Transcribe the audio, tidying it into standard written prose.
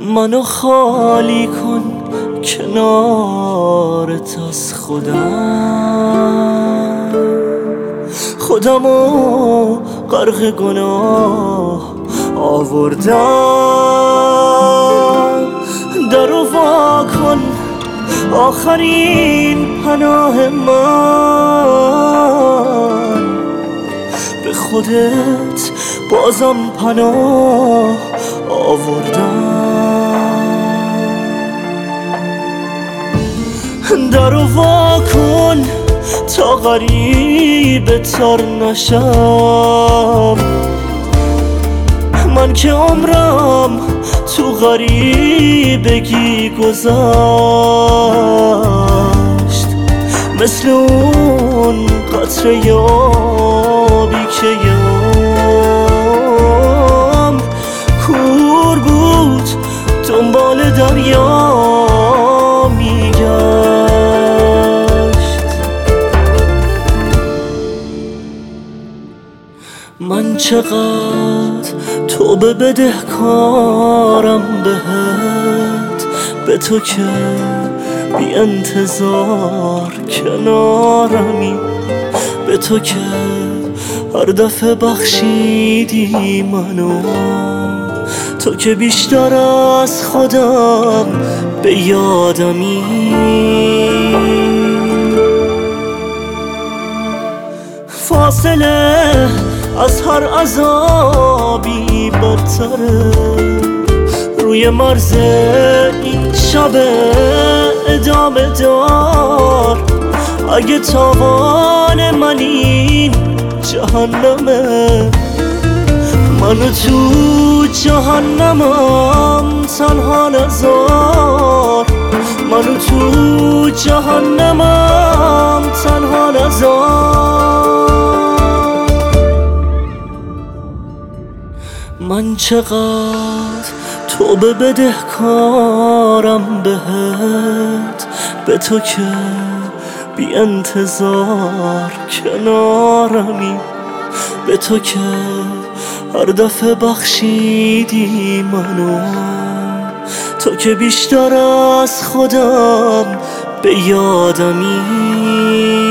منو خالی کن کنارت از خودمو غرق گناه آوردم. درو وا کن آخرین پناه من، به خودت بازم پناه آوردم. درو وا کن تا غریب تر نشم، من که عمرم تو غریبگی گذشت. مثل اون قطره آبی که یام کور بود دنبال دریا میگشت. من چقدر توبه بدهکارم بهت، به تو که بی انتظار کنارمی، به تو که هر دفعه بخشیدی منو، تو که بیشتر از خودم به یادمی. فاصله از هر عذابی بدتره، روی مرز این شب ادامه دار. اگه تاوان من این جهنمه، منو تو جهنمم تنها نذار، منو تو جهنمم تنها نذار. من چقدر توبه بدهکارم بهت، به تو که بی انتظار کنارمی، به تو که هر دفعه بخشیدی منو، تو که بیشتر از خودم به یادمی.